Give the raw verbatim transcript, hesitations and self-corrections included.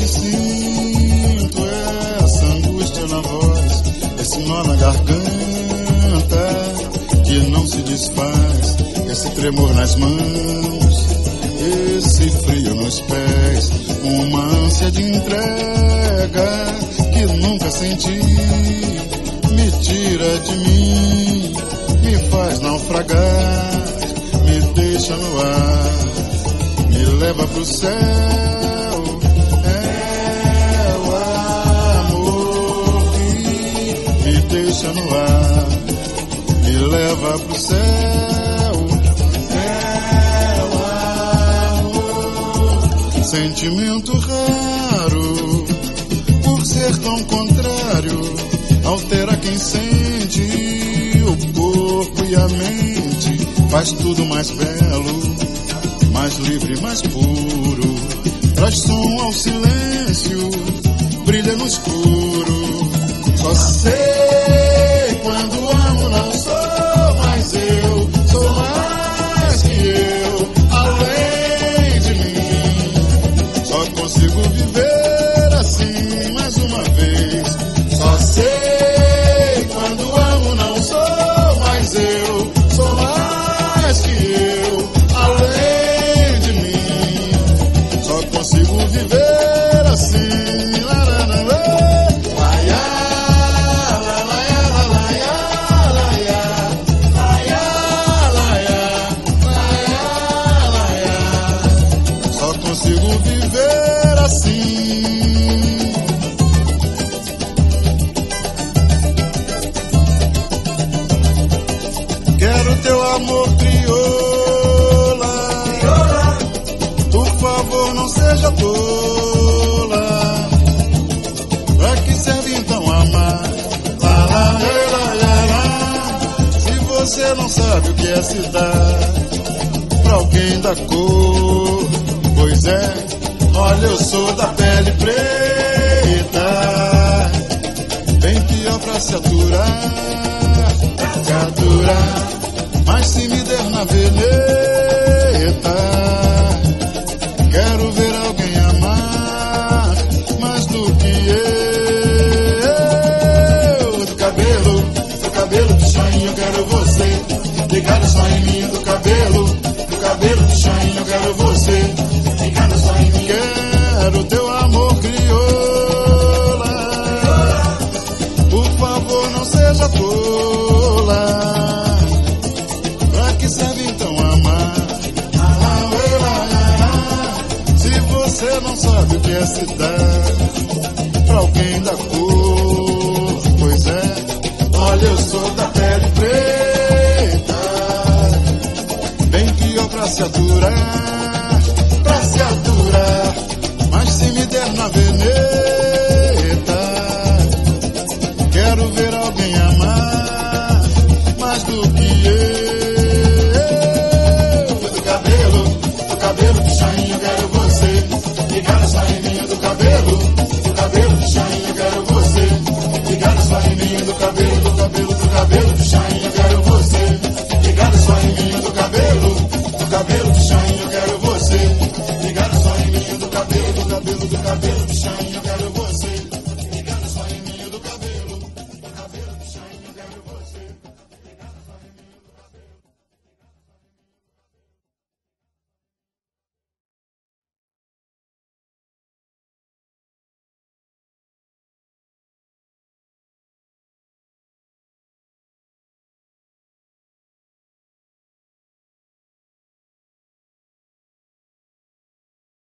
sinto essa angústia na voz, esse nó na garganta que não se desfaz, esse tremor nas mãos, esse frio nos pés, uma ânsia de entrega que nunca senti, me tira de mim, me faz naufragar, me deixa no ar, me leva pro céu. É o amor que me deixa no ar, me leva pro céu. É o amor, sentimento raro, por ser tão contrário, altera quem sente, o corpo e a mente, faz tudo mais belo, mais livre, mais puro, traz som ao silêncio, brilha no escuro. Só sei quando amo, não sou mais eu, sou mais que eu, além de mim. Só consigo viver assim mais uma vez. Só sei quando amo, não sou mais eu, sou mais que eu, além de mim. Só consigo viver assim. La, la, la, la. Laia, la, laia, la, laia, laia, laia, laia, laia, laia. Só consigo viver assim. Quero teu amor crioula, por favor não seja tola. Pra que serve então amar? Lá, lá, lá, lá, lá. Se você não sabe o que é se dar pra alguém da cor, pois é, olha, eu sou da pele preta, bem pior pra se aturar, se aturar. Mas se me der na veneta, quero ver alguém amar mais do que eu. Do cabelo, do cabelo do chain, eu quero você, ligado só em mim. Do cabelo, do cabelo do chain, eu quero você, ligado só em mim. Quero teu amor crioula, por favor não seja tola. Pra que serve então amar? Se você não sabe o que é se dar pra alguém da cor, pois é, olha, eu sou da pele preta, bem pior pra se aturar, pra se aturar. Mas se me der na vez